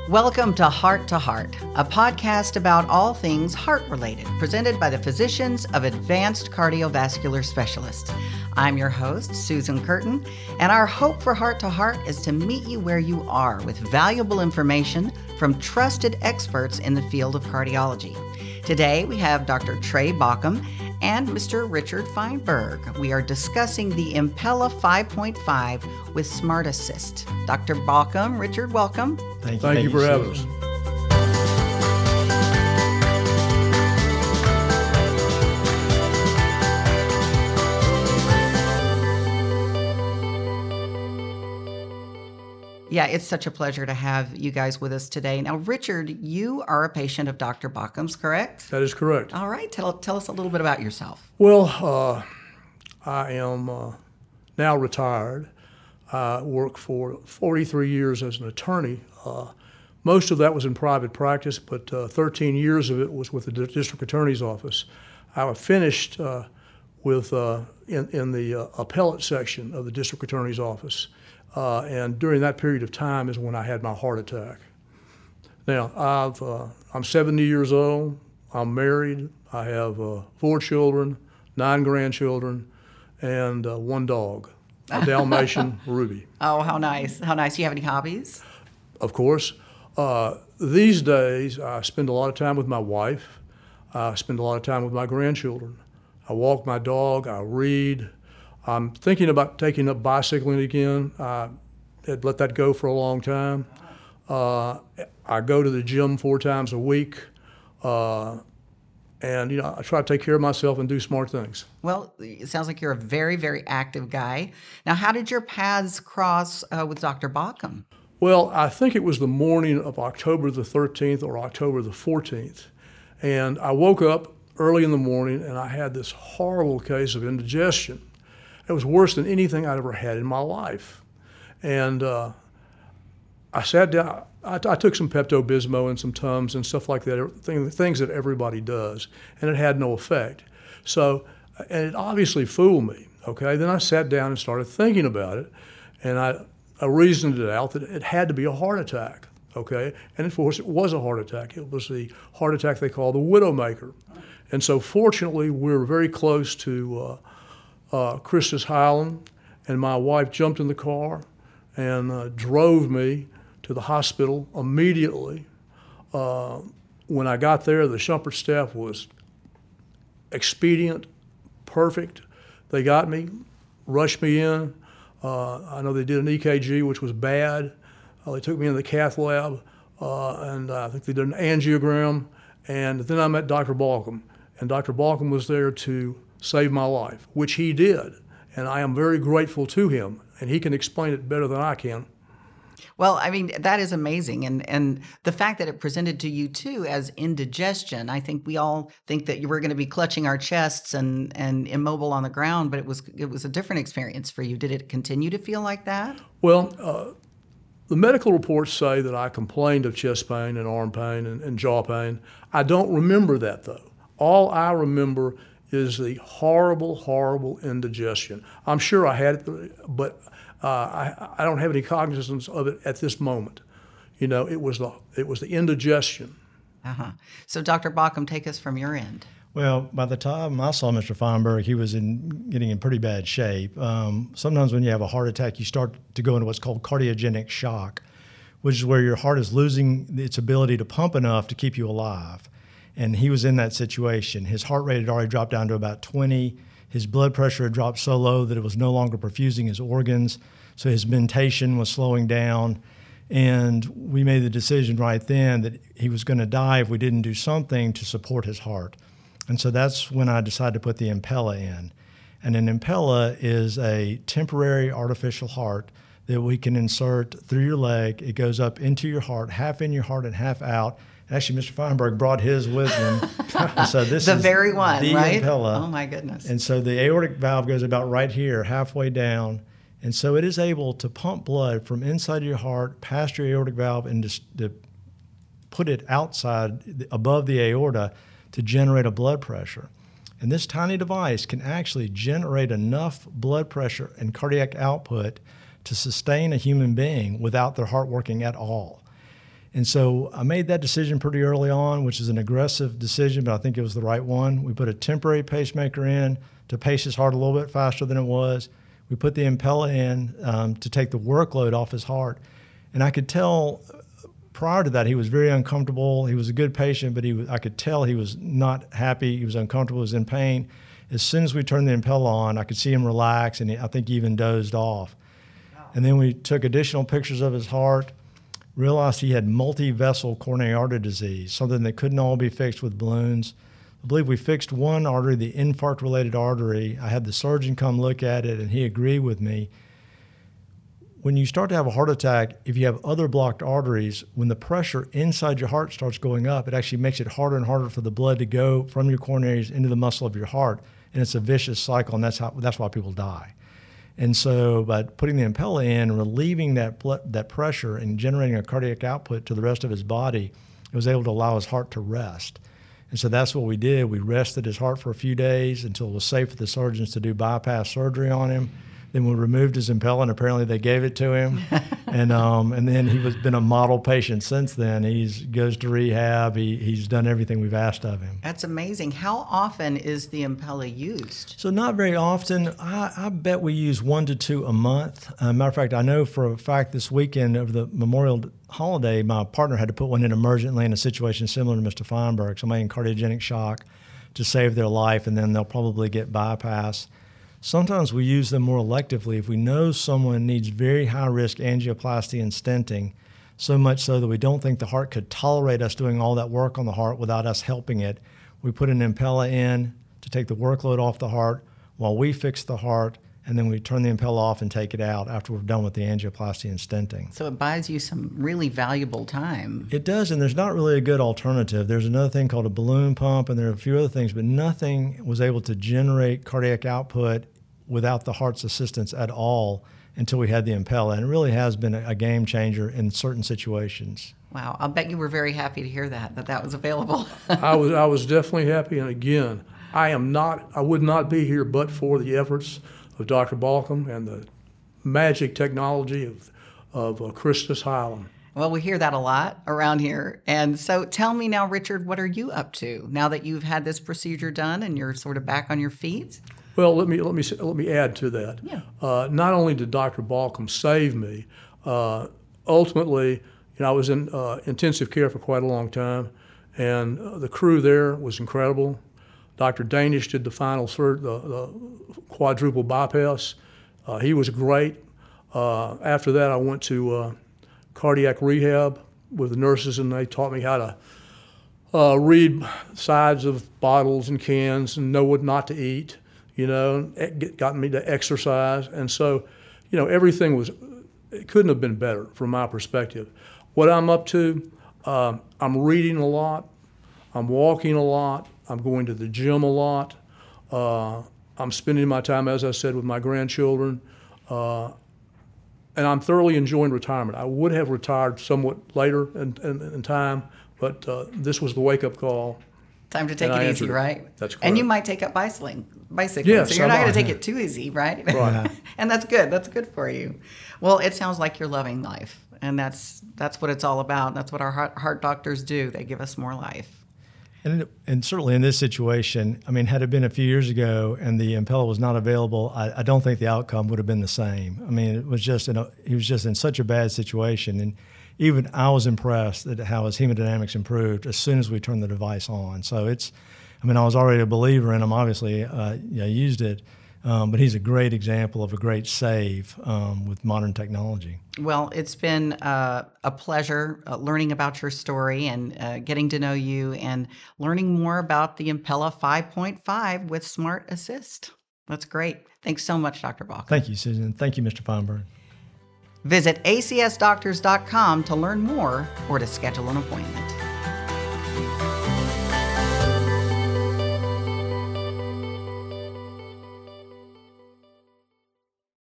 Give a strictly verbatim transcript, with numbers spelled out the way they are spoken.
Welcome to Heart to Heart, a podcast about all things heart-related, presented by the physicians of Advanced Cardiovascular Specialists. I'm your host, Susan Curtin, and our hope for Heart to Heart is to meet you where you are with valuable information from trusted experts in the field of cardiology. Today, we have Doctor Trey Baucom and Mister Richard Feinberg. We are discussing the Impella five point five with Smart Assist. Doctor Baucom, Richard, welcome. Thank you, Thank you for having us. Yeah, it's such a pleasure to have you guys with us today. Now, Richard, you are a patient of Doctor Baucom's, correct? That is correct. All right, tell, tell us a little bit about yourself. Well, uh, I am uh, now retired. I worked for forty-three years as an attorney. Uh, most of that was in private practice, but uh, thirteen years of it was with the district attorney's office. I finished uh, with uh, in, in the uh, appellate section of the district attorney's office. Uh, and during that period of time is when I had my heart attack. Now, I've, uh, I'm seventy years old, I'm married, I have uh, four children, nine grandchildren, and uh, one dog, a Dalmatian, Ruby. Oh, how nice, how nice. Do you have any hobbies? Of course. Uh, these days, I spend a lot of time with my wife. I spend a lot of time with my grandchildren. I walk my dog, I read. I'm thinking about taking up bicycling again. I had let that go for a long time. Uh, I go to the gym four times a week, uh, and you know I try to take care of myself and do smart things. Well, it sounds like you're a very, very active guy. Now, how did your paths cross uh, with Doctor Baucom? Well, I think it was the morning of October the thirteenth or October the fourteenth, and I woke up early in the morning and I had this horrible case of indigestion. It was worse than anything I'd ever had in my life. And uh, I sat down, I, I took some Pepto-Bismol and some Tums and stuff like that, things that everybody does, and it had no effect. So, and it obviously fooled me, okay? Then I sat down and started thinking about it, and I, I reasoned it out that it had to be a heart attack, okay? And of course, it was a heart attack. It was the heart attack they call the Widowmaker. And so fortunately, we were very close to uh, Uh, Christus Highland, and my wife jumped in the car and uh, drove me to the hospital immediately. Uh, when I got there, the Shumpert staff was expedient, perfect. They got me, rushed me in. Uh, I know they did an E K G, which was bad. Uh, they took me in the cath lab, uh, and uh, I think they did an angiogram. And then I met Doctor Baucom, and Doctor Baucom was there to save my life, which he did, and I am very grateful to him, and he can explain it better than I can. Well, I mean, that is amazing, and and the fact that it presented to you, too, as indigestion, I think we all think that you were going to be clutching our chests and, and immobile on the ground, but it was it was a different experience for you. Did it continue to feel like that? Well, uh, the medical reports say that I complained of chest pain and arm pain and, and jaw pain. I don't remember that, though. All I remember is the horrible, horrible indigestion. I'm sure I had it, but uh, I, I don't have any cognizance of it at this moment. You know, it was the it was the indigestion. Uh-huh. So, Doctor Baucom, take us from your end. Well, by the time I saw Mister Feinberg, he was in getting in pretty bad shape. Um, sometimes when you have a heart attack, you start to go into what's called cardiogenic shock, which is where your heart is losing its ability to pump enough to keep you alive. And he was in that situation. His heart rate had already dropped down to about twenty. His blood pressure had dropped so low that it was no longer perfusing his organs. So his mentation was slowing down. And we made the decision right then that he was going to die if we didn't do something to support his heart. And so that's when I decided to put the Impella in. And an Impella is a temporary artificial heart that we can insert through your leg. It goes up into your heart, half in your heart and half out. Actually, Mister Feinberg brought his with him. So this the is very one, the right? Impella. Oh, my goodness. And so the aortic valve goes about right here, halfway down. And so it is able to pump blood from inside your heart, past your aortic valve, and to, to put it outside, above the aorta, to generate a blood pressure. And this tiny device can actually generate enough blood pressure and cardiac output to sustain a human being without their heart working at all. And so I made that decision pretty early on, which is an aggressive decision, but I think it was the right one. We put a temporary pacemaker in to pace his heart a little bit faster than it was. We put the Impella in um, to take the workload off his heart. And I could tell prior to that he was very uncomfortable. He was a good patient, but he was, I could tell he was not happy. He was uncomfortable. He was in pain. As soon as we turned the Impella on, I could see him relax, and he, I think he even dozed off. Wow. And then we took additional pictures of his heart, realized he had multi-vessel coronary artery disease, something that couldn't all be fixed with balloons. I believe we fixed one artery, the infarct-related artery. I had the surgeon come look at it, and he agreed with me. When you start to have a heart attack, if you have other blocked arteries, when the pressure inside your heart starts going up, it actually makes it harder and harder for the blood to go from your coronaries into the muscle of your heart, and it's a vicious cycle, and that's how that's why people die. And so by putting the Impella in, relieving that blood, that pressure and generating a cardiac output to the rest of his body, it was able to allow his heart to rest. And so that's what we did. We rested his heart for a few days until it was safe for the surgeons to do bypass surgery on him. Then we removed his Impella, and apparently they gave it to him. and um, and then he was been a model patient since then. He goes to rehab. He he's done everything we've asked of him. That's amazing. How often is the Impella used? So not very often. I, I bet we use one to two a month. Uh, matter of fact, I know for a fact this weekend over the Memorial holiday, my partner had to put one in emergently in a situation similar to Mister Feinberg, somebody in cardiogenic shock, to save their life, and then they'll probably get bypass. Sometimes we use them more electively if we know someone needs very high-risk angioplasty and stenting, so much so that we don't think the heart could tolerate us doing all that work on the heart without us helping it. We put an Impella in to take the workload off the heart while we fix the heart, and then we turn the Impella off and take it out after we're done with the angioplasty and stenting. So it buys you some really valuable time. It does, and there's not really a good alternative. There's another thing called a balloon pump, and there are a few other things, but nothing was able to generate cardiac output without the heart's assistance at all until we had the Impella, and it really has been a game changer in certain situations. Wow, I'll bet you were very happy to hear that, that that was available. I was I was definitely happy, and again, I am not, I would not be here but for the efforts of Doctor Balcom and the magic technology of, of uh, Christus Hyland. Well, we hear that a lot around here. And so tell me now, Richard, what are you up to now that you've had this procedure done and you're sort of back on your feet? Well, let me let me let me add to that. Yeah. Uh, not only did Doctor Balcom save me, uh, ultimately, you know, I was in uh, intensive care for quite a long time, and uh, the crew there was incredible. Doctor Danish did the final third, the, the quadruple bypass. Uh, he was great. Uh, after that, I went to uh, cardiac rehab with the nurses, and they taught me how to uh, read sides of bottles and cans and know what not to eat. You know, it got me to exercise. And so, you know, everything was, it couldn't have been better from my perspective. What I'm up to, uh, I'm reading a lot, I'm walking a lot, I'm going to the gym a lot, uh, I'm spending my time, as I said, with my grandchildren, uh, and I'm thoroughly enjoying retirement. I would have retired somewhat later in, in, in time, but uh, this was the wake-up call. Time to take it easy, it. right? That's correct. And you might take up bicycling, bicycling. Yes, so you're not I going to might. take it too easy, right? Right. And that's good. That's good for you. Well, it sounds like you're loving life, and that's that's what it's all about. That's what our heart, heart doctors do. They give us more life. And, and certainly in this situation, I mean, had it been a few years ago and the Impella was not available, I, I don't think the outcome would have been the same. I mean, it was just in a, he was just in such a bad situation, and even I was impressed at how his hemodynamics improved as soon as we turned the device on. So it's, I mean, I was already a believer in him. Obviously, uh, yeah, I used it, um, but he's a great example of a great save um, with modern technology. Well, it's been uh, a pleasure uh, learning about your story and uh, getting to know you and learning more about the Impella five point five with Smart Assist. That's great. Thanks so much, Doctor Balcom. Thank you, Susan. Thank you, Mister Feinberg. Visit A C S doctors dot com to learn more or to schedule an appointment.